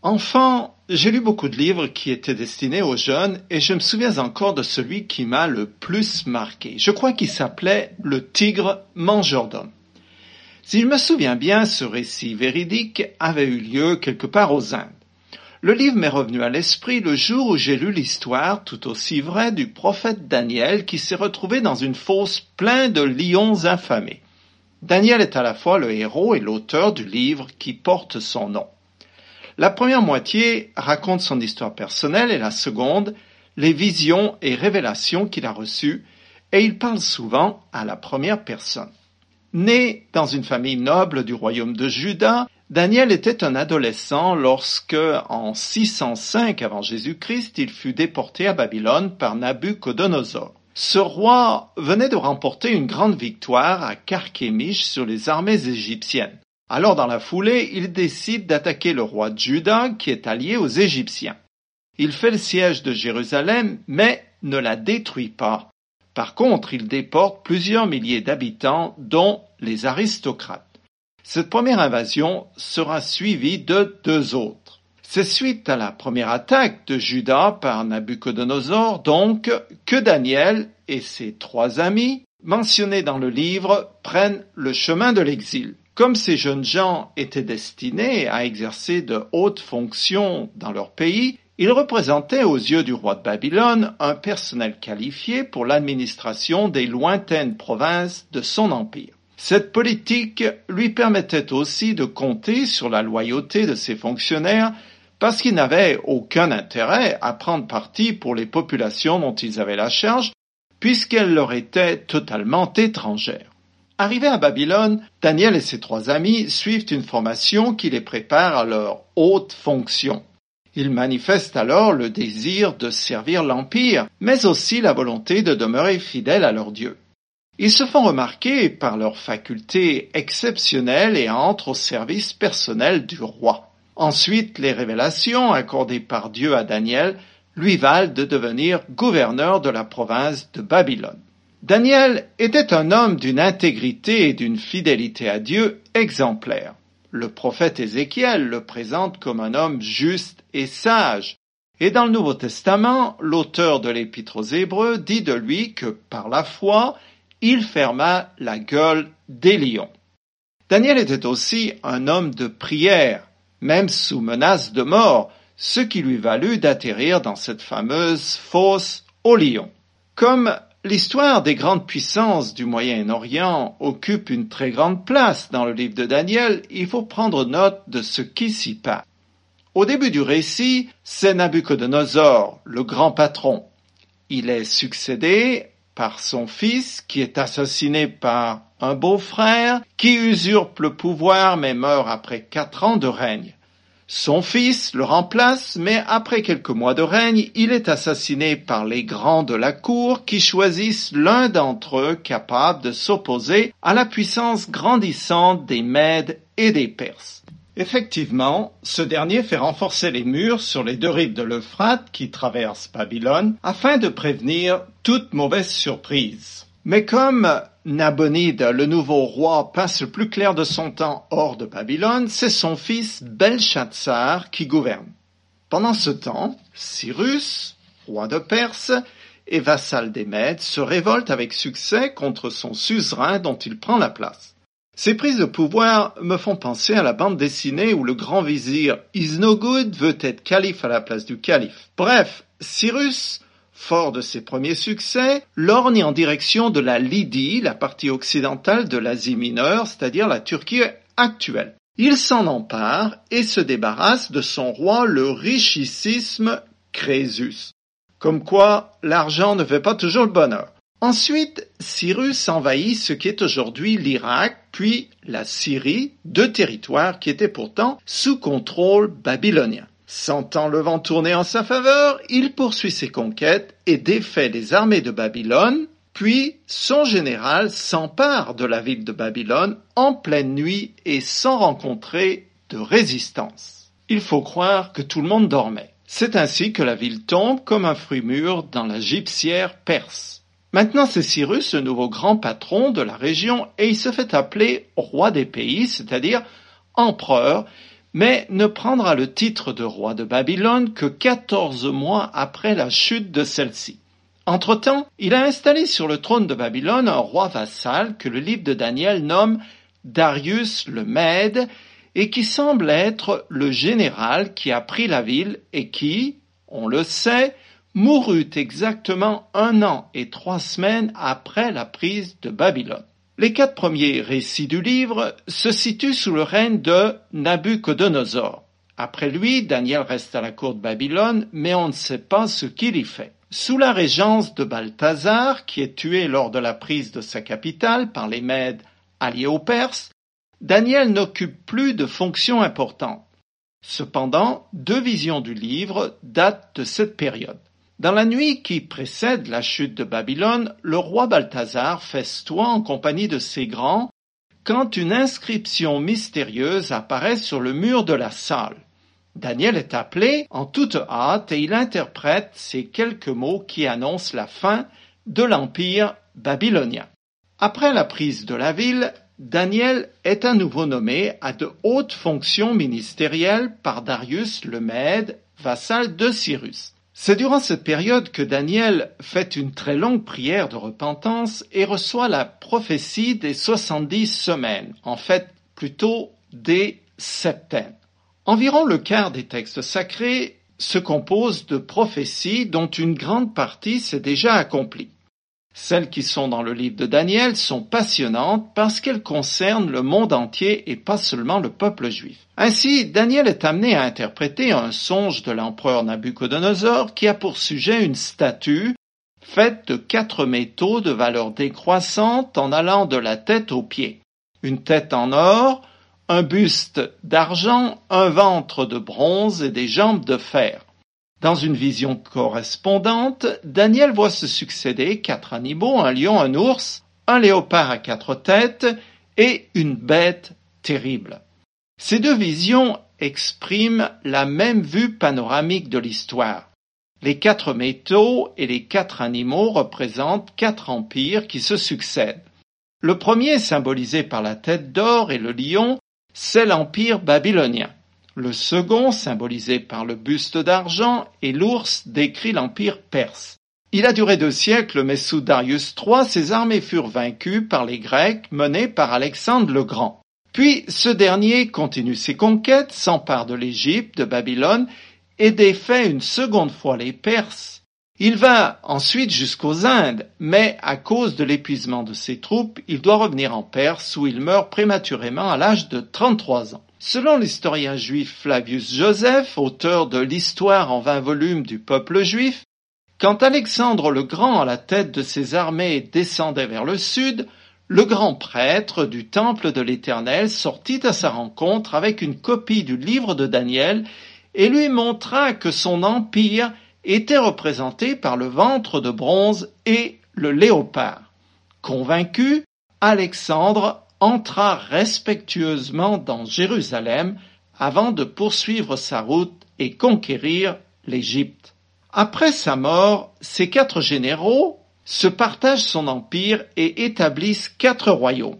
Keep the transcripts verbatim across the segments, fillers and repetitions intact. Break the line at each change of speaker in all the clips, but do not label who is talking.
Enfant, j'ai lu beaucoup de livres qui étaient destinés aux jeunes et je me souviens encore de celui qui m'a le plus marqué. Je crois qu'il s'appelait Le Tigre mangeur d'hommes. Si je me souviens bien, ce récit véridique avait eu lieu quelque part aux Indes. Le livre m'est revenu à l'esprit le jour où j'ai lu l'histoire, tout aussi vraie, du prophète Daniel qui s'est retrouvé dans une fosse pleine de lions infamés. Daniel est à la fois le héros et l'auteur du livre qui porte son nom. La première moitié raconte son histoire personnelle et la seconde, les visions et révélations qu'il a reçues, et il parle souvent à la première personne. Né dans une famille noble du royaume de Juda, Daniel était un adolescent lorsque, en six cent cinq avant Jésus-Christ, il fut déporté à Babylone par Nabuchodonosor. Ce roi venait de remporter une grande victoire à Carchemish sur les armées égyptiennes. Alors, dans la foulée, il décide d'attaquer le roi de Juda, qui est allié aux Égyptiens. Il fait le siège de Jérusalem, mais ne la détruit pas. Par contre, il déporte plusieurs milliers d'habitants, dont les aristocrates. Cette première invasion sera suivie de deux autres. C'est suite à la première attaque de Juda par Nabuchodonosor, donc, que Daniel et ses trois amis, mentionnés dans le livre, prennent le chemin de l'exil. Comme ces jeunes gens étaient destinés à exercer de hautes fonctions dans leur pays, ils représentaient aux yeux du roi de Babylone un personnel qualifié pour l'administration des lointaines provinces de son empire. Cette politique lui permettait aussi de compter sur la loyauté de ses fonctionnaires parce qu'ils n'avaient aucun intérêt à prendre parti pour les populations dont ils avaient la charge puisqu'elles leur étaient totalement étrangères. Arrivés à Babylone, Daniel et ses trois amis suivent une formation qui les prépare à leur haute fonction. Ils manifestent alors le désir de servir l'Empire, mais aussi la volonté de demeurer fidèles à leur Dieu. Ils se font remarquer par leurs facultés exceptionnelles et entrent au service personnel du roi. Ensuite, les révélations accordées par Dieu à Daniel lui valent de devenir gouverneur de la province de Babylone. Daniel était un homme d'une intégrité et d'une fidélité à Dieu exemplaire. Le prophète Ézéchiel le présente comme un homme juste et sage. Et dans le Nouveau Testament, l'auteur de l'Épître aux Hébreux dit de lui que, par la foi, il ferma la gueule des lions. Daniel était aussi un homme de prière, même sous menace de mort, ce qui lui valut d'atterrir dans cette fameuse fosse aux lions. Comme l'histoire des grandes puissances du Moyen-Orient occupe une très grande place dans le livre de Daniel, il faut prendre note de ce qui s'y passe. Au début du récit, c'est Nabuchodonosor, le grand patron. Il est succédé par son fils, qui est assassiné par un beau-frère, qui usurpe le pouvoir mais meurt après quatre ans de règne. Son fils le remplace, mais après quelques mois de règne, il est assassiné par les grands de la cour qui choisissent l'un d'entre eux capable de s'opposer à la puissance grandissante des Mèdes et des Perses. Effectivement, ce dernier fait renforcer les murs sur les deux rives de l'Euphrate qui traversent Babylone afin de prévenir toute mauvaise surprise. Mais comme Nabonide, le nouveau roi, passe le plus clair de son temps hors de Babylone, c'est son fils Belshazzar qui gouverne. Pendant ce temps, Cyrus, roi de Perse et vassal des Mèdes, se révolte avec succès contre son suzerain dont il prend la place. Ces prises de pouvoir me font penser à la bande dessinée où le grand vizir Isnogoud veut être calife à la place du calife. Bref, Cyrus, fort de ses premiers succès, lorgne en direction de la Lydie, la partie occidentale de l'Asie mineure, c'est-à-dire la Turquie actuelle. Il s'en empare et se débarrasse de son roi, le richissime Crésus. Comme quoi, l'argent ne fait pas toujours le bonheur. Ensuite, Cyrus envahit ce qui est aujourd'hui l'Irak, puis la Syrie, deux territoires qui étaient pourtant sous contrôle babylonien. Sentant le vent tourner en sa faveur, il poursuit ses conquêtes et défait les armées de Babylone, puis son général s'empare de la ville de Babylone en pleine nuit et sans rencontrer de résistance. Il faut croire que tout le monde dormait. C'est ainsi que la ville tombe comme un fruit mûr dans la gibecière perse. Maintenant, c'est Cyrus, le nouveau grand patron de la région, et il se fait appeler roi des pays, c'est-à-dire empereur, mais ne prendra le titre de roi de Babylone que quatorze mois après la chute de celle-ci. Entre-temps, il a installé sur le trône de Babylone un roi vassal que le livre de Daniel nomme Darius le Mède et qui semble être le général qui a pris la ville et qui, on le sait, mourut exactement un an et trois semaines après la prise de Babylone. Les quatre premiers récits du livre se situent sous le règne de Nabuchodonosor. Après lui, Daniel reste à la cour de Babylone, mais on ne sait pas ce qu'il y fait. Sous la régence de Balthazar, qui est tué lors de la prise de sa capitale par les Mèdes alliés aux Perses, Daniel n'occupe plus de fonctions importantes. Cependant, deux visions du livre datent de cette période. Dans la nuit qui précède la chute de Babylone, le roi Balthazar festoie en compagnie de ses grands quand une inscription mystérieuse apparaît sur le mur de la salle. Daniel est appelé en toute hâte et il interprète ces quelques mots qui annoncent la fin de l'empire babylonien. Après la prise de la ville, Daniel est à nouveau nommé à de hautes fonctions ministérielles par Darius le Mède, vassal de Cyrus. C'est durant cette période que Daniel fait une très longue prière de repentance et reçoit la prophétie des soixante-dix semaines, en fait plutôt des septaines. Environ le quart des textes sacrés se composent de prophéties dont une grande partie s'est déjà accomplie. Celles qui sont dans le livre de Daniel sont passionnantes parce qu'elles concernent le monde entier et pas seulement le peuple juif. Ainsi, Daniel est amené à interpréter un songe de l'empereur Nabuchodonosor qui a pour sujet une statue faite de quatre métaux de valeur décroissante en allant de la tête aux pieds. Une tête en or, un buste d'argent, un ventre de bronze et des jambes de fer. Dans une vision correspondante, Daniel voit se succéder quatre animaux, un lion, un ours, un léopard à quatre têtes et une bête terrible. Ces deux visions expriment la même vue panoramique de l'histoire. Les quatre métaux et les quatre animaux représentent quatre empires qui se succèdent. Le premier, symbolisé par la tête d'or et le lion, c'est l'empire babylonien. Le second, symbolisé par le buste d'argent, et l'ours décrit l'empire perse. Il a duré deux siècles, mais sous Darius trois, ses armées furent vaincues par les Grecs menées par Alexandre le Grand. Puis ce dernier continue ses conquêtes, s'empare de l'Égypte, de Babylone, et défait une seconde fois les Perses. Il va ensuite jusqu'aux Indes, mais à cause de l'épuisement de ses troupes, il doit revenir en Perse où il meurt prématurément à l'âge de trente-trois ans. Selon l'historien juif Flavius Joseph, auteur de l'Histoire en vingt volumes du peuple juif, quand Alexandre le Grand à la tête de ses armées descendait vers le sud, le grand prêtre du temple de l'Éternel sortit à sa rencontre avec une copie du livre de Daniel et lui montra que son empire était représenté par le ventre de bronze et le léopard. Convaincu, Alexandre entra respectueusement dans Jérusalem avant de poursuivre sa route et conquérir l'Égypte. Après sa mort, ces quatre généraux se partagent son empire et établissent quatre royaumes: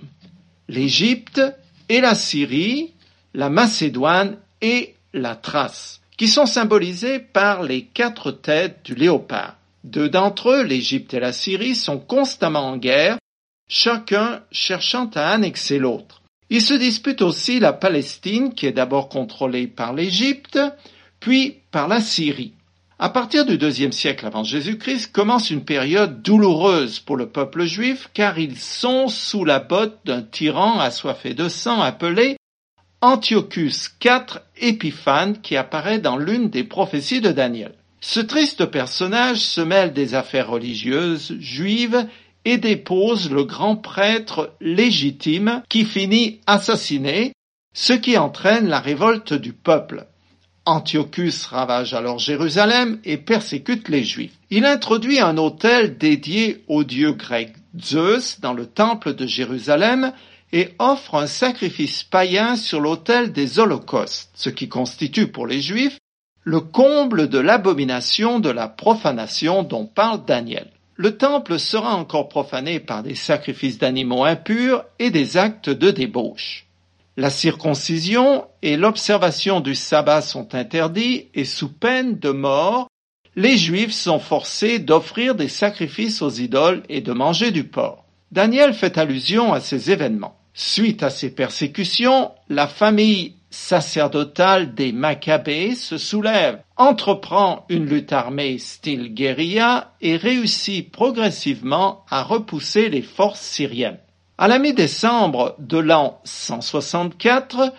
l'Égypte et la Syrie, la Macédoine et la Thrace, qui sont symbolisés par les quatre têtes du léopard. Deux d'entre eux, l'Égypte et la Syrie, sont constamment en guerre, chacun cherchant à annexer l'autre. Ils se disputent aussi la Palestine, qui est d'abord contrôlée par l'Égypte, puis par la Syrie. À partir du deuxième siècle avant Jésus-Christ commence une période douloureuse pour le peuple juif, car ils sont sous la botte d'un tyran assoiffé de sang appelé Antiochus quatre Épiphane, qui apparaît dans l'une des prophéties de Daniel. Ce triste personnage se mêle des affaires religieuses juives et dépose le grand prêtre légitime qui finit assassiné, ce qui entraîne la révolte du peuple. Antiochus ravage alors Jérusalem et persécute les Juifs. Il introduit un autel dédié au dieu grec Zeus dans le temple de Jérusalem et offre un sacrifice païen sur l'autel des holocaustes, ce qui constitue pour les Juifs le comble de l'abomination de la profanation dont parle Daniel. Le temple sera encore profané par des sacrifices d'animaux impurs et des actes de débauche. La circoncision et l'observation du sabbat sont interdits et sous peine de mort, les Juifs sont forcés d'offrir des sacrifices aux idoles et de manger du porc. Daniel fait allusion à ces événements. Suite à ces persécutions, la famille sacerdotale des Maccabées se soulève, entreprend une lutte armée style guérilla et réussit progressivement à repousser les forces syriennes. À la mi-décembre de l'an cent soixante-quatre,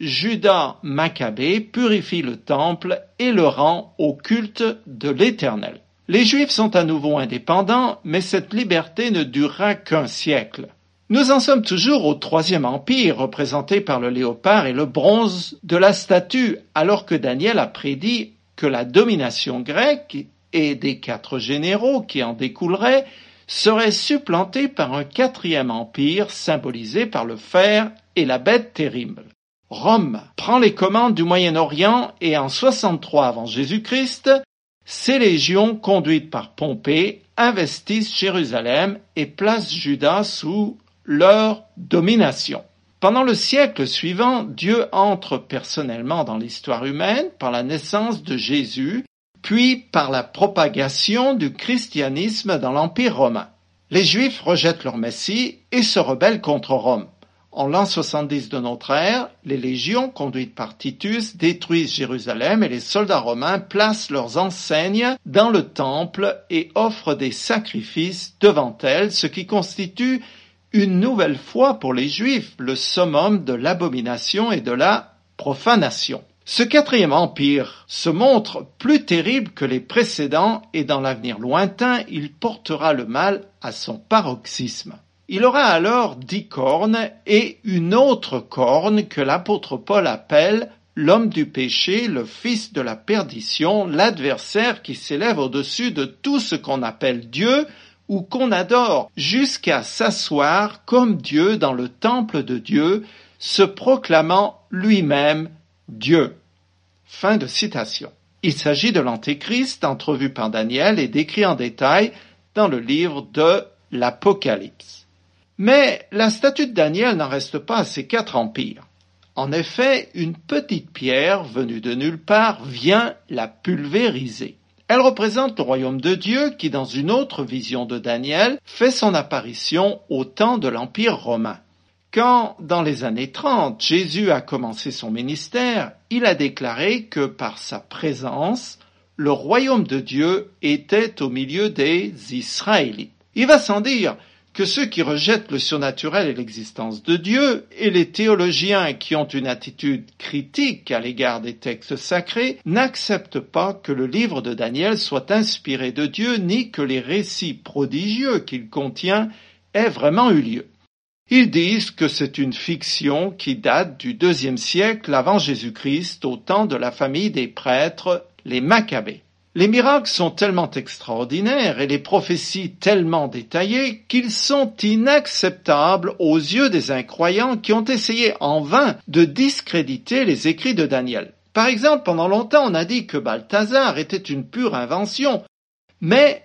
Judas Maccabée purifie le temple et le rend au culte de l'Éternel. Les Juifs sont à nouveau indépendants, mais cette liberté ne durera qu'un siècle. Nous en sommes toujours au Troisième Empire, représenté par le léopard et le bronze de la statue, alors que Daniel a prédit que la domination grecque et des quatre généraux qui en découleraient serait supplantée par un quatrième empire symbolisé par le fer et la bête terrible. Rome prend les commandes du Moyen-Orient et en soixante-trois avant Jésus-Christ, ses légions conduites par Pompée investissent Jérusalem et placent Juda sous leur domination. Pendant le siècle suivant, Dieu entre personnellement dans l'histoire humaine par la naissance de Jésus, puis par la propagation du christianisme dans l'Empire romain. Les Juifs rejettent leur Messie et se rebellent contre Rome. En l'an soixante-dix de notre ère, les légions conduites par Titus détruisent Jérusalem et les soldats romains placent leurs enseignes dans le temple et offrent des sacrifices devant elles, ce qui constitue une nouvelle fois pour les Juifs le summum de l'abomination et de la profanation. Ce quatrième empire se montre plus terrible que les précédents et dans l'avenir lointain, il portera le mal à son paroxysme. Il aura alors dix cornes et une autre corne que l'apôtre Paul appelle l'homme du péché, le fils de la perdition, l'adversaire qui s'élève au-dessus de tout ce qu'on appelle Dieu ou qu'on adore, jusqu'à s'asseoir comme Dieu dans le temple de Dieu, se proclamant lui-même Dieu. Fin de citation. Il s'agit de l'Antéchrist entrevu par Daniel et décrit en détail dans le livre de l'Apocalypse. Mais la statue de Daniel n'en reste pas à ces quatre empires. En effet, une petite pierre venue de nulle part vient la pulvériser. Elle représente le royaume de Dieu qui, dans une autre vision de Daniel, fait son apparition au temps de l'Empire romain. Quand, dans les années trente, Jésus a commencé son ministère, il a déclaré que par sa présence, le royaume de Dieu était au milieu des Israélites. Il va sans dire que ceux qui rejettent le surnaturel et l'existence de Dieu, et les théologiens qui ont une attitude critique à l'égard des textes sacrés, n'acceptent pas que le livre de Daniel soit inspiré de Dieu, ni que les récits prodigieux qu'il contient aient vraiment eu lieu. Ils disent que c'est une fiction qui date du deuxième siècle avant Jésus-Christ, au temps de la famille des prêtres, les Maccabées. Les miracles sont tellement extraordinaires et les prophéties tellement détaillées qu'ils sont inacceptables aux yeux des incroyants qui ont essayé en vain de discréditer les écrits de Daniel. Par exemple, pendant longtemps, on a dit que Balthazar était une pure invention, mais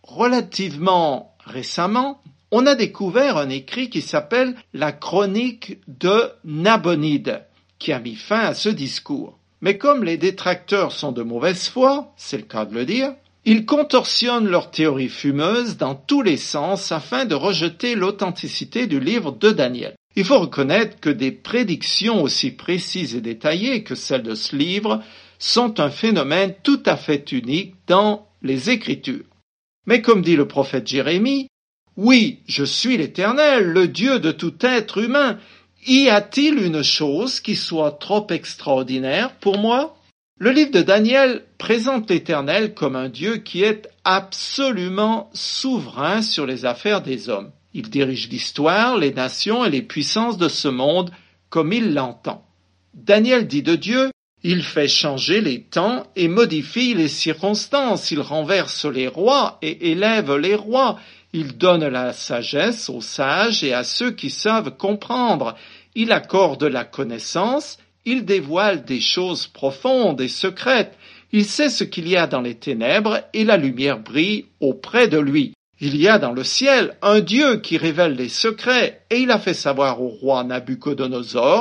relativement récemment, on a découvert un écrit qui s'appelle la Chronique de Nabonide, qui a mis fin à ce discours. Mais comme les détracteurs sont de mauvaise foi, c'est le cas de le dire, ils contorsionnent leurs théories fumeuses dans tous les sens afin de rejeter l'authenticité du livre de Daniel. Il faut reconnaître que des prédictions aussi précises et détaillées que celles de ce livre sont un phénomène tout à fait unique dans les Écritures. Mais comme dit le prophète Jérémie, « Oui, je suis l'Éternel, le Dieu de tout être humain. Y a-t-il une chose qui soit trop extraordinaire pour moi ?» Le livre de Daniel présente l'Éternel comme un Dieu qui est absolument souverain sur les affaires des hommes. Il dirige l'histoire, les nations et les puissances de ce monde comme il l'entend. Daniel dit de Dieu, il fait changer les temps et modifie les circonstances, il renverse les rois et élève les rois, il donne la sagesse aux sages et à ceux qui savent comprendre, il accorde la connaissance, il dévoile des choses profondes et secrètes, il sait ce qu'il y a dans les ténèbres et la lumière brille auprès de lui. Il y a dans le ciel un Dieu qui révèle les secrets et il a fait savoir au roi Nabuchodonosor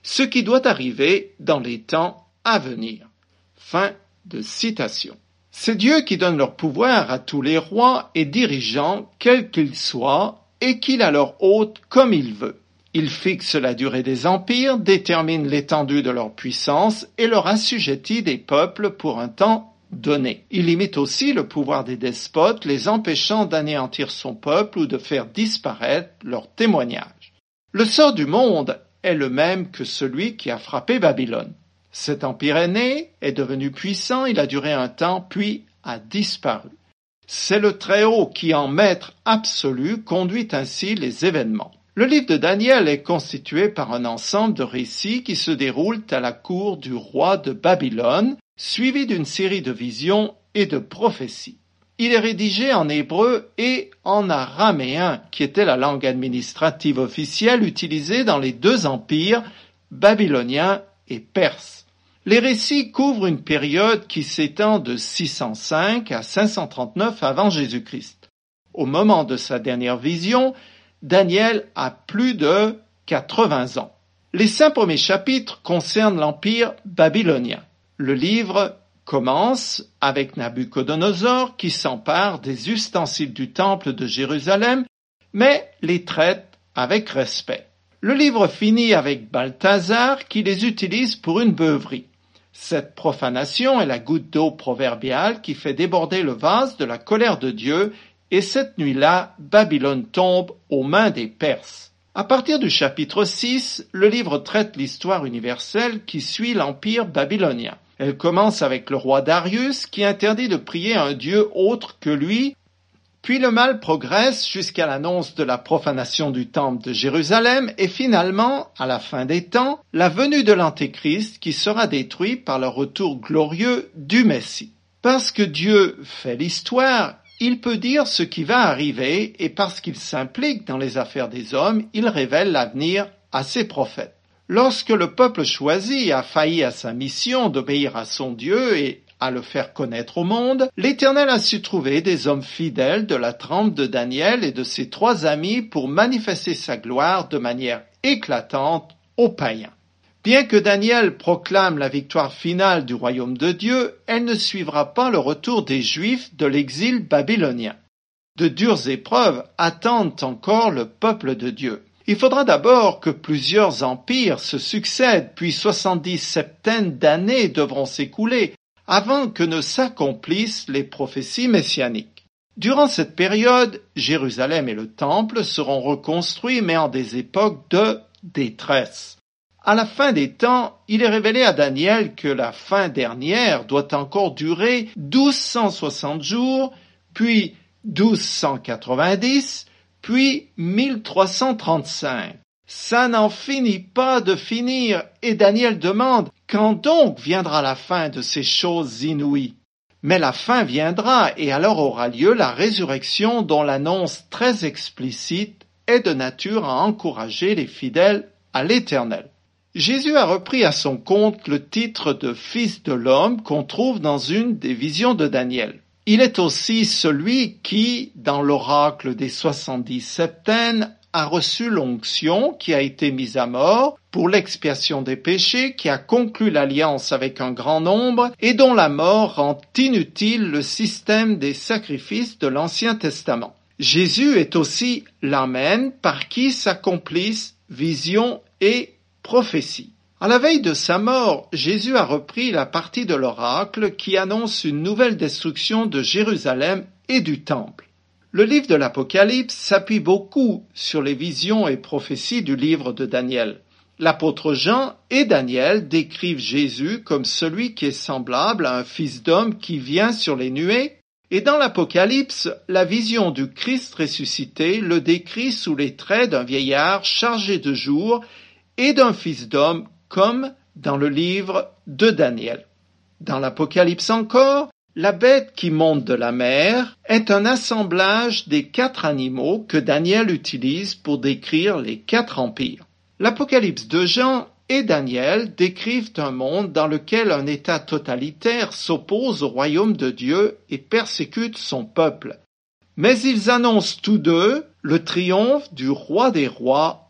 ce qui doit arriver dans les temps à venir. Fin de citation. C'est Dieu qui donne leur pouvoir à tous les rois et dirigeants, quels qu'ils soient, et qu'il la leur ôte comme il veut. Il fixe la durée des empires, détermine l'étendue de leur puissance et leur assujettit des peuples pour un temps donné. Il limite aussi le pouvoir des despotes, les empêchant d'anéantir son peuple ou de faire disparaître leur témoignage. Le sort du monde est le même que celui qui a frappé Babylone. Cet empire est né, est devenu puissant, il a duré un temps, puis a disparu. C'est le Très-Haut qui, en maître absolu, conduit ainsi les événements. Le livre de Daniel est constitué par un ensemble de récits qui se déroulent à la cour du roi de Babylone, suivi d'une série de visions et de prophéties. Il est rédigé en hébreu et en araméen, qui était la langue administrative officielle utilisée dans les deux empires, babylonien et perse. Les récits couvrent une période qui s'étend de six cent cinq à cinq cent trente-neuf avant Jésus-Christ. Au moment de sa dernière vision, Daniel a plus de quatre-vingts ans. Les cinq premiers chapitres concernent l'empire babylonien. Le livre commence avec Nabuchodonosor qui s'empare des ustensiles du temple de Jérusalem, mais les traite avec respect. Le livre finit avec Balthazar qui les utilise pour une beuverie. Cette profanation est la goutte d'eau proverbiale qui fait déborder le vase de la colère de Dieu, et cette nuit-là, Babylone tombe aux mains des Perses. À partir du chapitre six, le livre traite l'histoire universelle qui suit l'empire babylonien. Elle commence avec le roi Darius qui interdit de prier à un dieu autre que lui, puis le mal progresse jusqu'à l'annonce de la profanation du temple de Jérusalem et finalement, à la fin des temps, la venue de l'Antéchrist qui sera détruit par le retour glorieux du Messie. Parce que Dieu fait l'histoire, il peut dire ce qui va arriver et parce qu'il s'implique dans les affaires des hommes, il révèle l'avenir à ses prophètes. Lorsque le peuple choisi a failli à sa mission d'obéir à son Dieu et à le faire connaître au monde, l'Éternel a su trouver des hommes fidèles de la trempe de Daniel et de ses trois amis pour manifester sa gloire de manière éclatante aux païens. Bien que Daniel proclame la victoire finale du royaume de Dieu, elle ne suivra pas le retour des Juifs de l'exil babylonien. De dures épreuves attendent encore le peuple de Dieu. Il faudra d'abord que plusieurs empires se succèdent, puis soixante-dix septaines d'années devront s'écouler avant que ne s'accomplissent les prophéties messianiques. Durant cette période, Jérusalem et le Temple seront reconstruits mais en des époques de détresse. À la fin des temps, il est révélé à Daniel que la fin dernière doit encore durer douze cent soixante jours, puis douze cent quatre-vingt-dix, puis mille trois cent trente-cinq. Ça n'en finit pas de finir, et Daniel demande « Quand donc viendra la fin de ces choses inouïes ?» Mais la fin viendra, et alors aura lieu la résurrection dont l'annonce très explicite est de nature à encourager les fidèles à l'Éternel. Jésus a repris à son compte le titre de Fils de l'homme qu'on trouve dans une des visions de Daniel. Il est aussi celui qui, dans l'oracle des soixante-dix septaines, a reçu l'onction qui a été mise à mort pour l'expiation des péchés, qui a conclu l'alliance avec un grand nombre et dont la mort rend inutile le système des sacrifices de l'Ancien Testament. Jésus est aussi l'Amen par qui s'accomplissent visions et prophéties. À la veille de sa mort, Jésus a repris la partie de l'oracle qui annonce une nouvelle destruction de Jérusalem et du Temple. Le livre de l'Apocalypse s'appuie beaucoup sur les visions et prophéties du livre de Daniel. L'apôtre Jean et Daniel décrivent Jésus comme celui qui est semblable à un fils d'homme qui vient sur les nuées, et dans l'Apocalypse, la vision du Christ ressuscité le décrit sous les traits d'un vieillard chargé de jour et d'un fils d'homme comme dans le livre de Daniel. Dans l'Apocalypse encore, la bête qui monte de la mer est un assemblage des quatre animaux que Daniel utilise pour décrire les quatre empires. L'Apocalypse de Jean et Daniel décrivent un monde dans lequel un État totalitaire s'oppose au royaume de Dieu et persécute son peuple. Mais ils annoncent tous deux le triomphe du roi des rois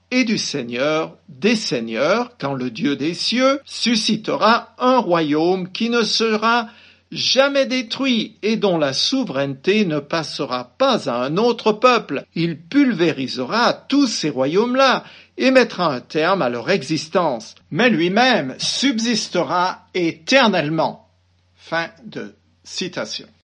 et du Seigneur des seigneurs, quand le Dieu des cieux suscitera un royaume qui ne sera jamais détruit et dont la souveraineté ne passera pas à un autre peuple. Il pulvérisera tous ces royaumes-là et mettra un terme à leur existence, mais lui-même subsistera éternellement. Fin de citation.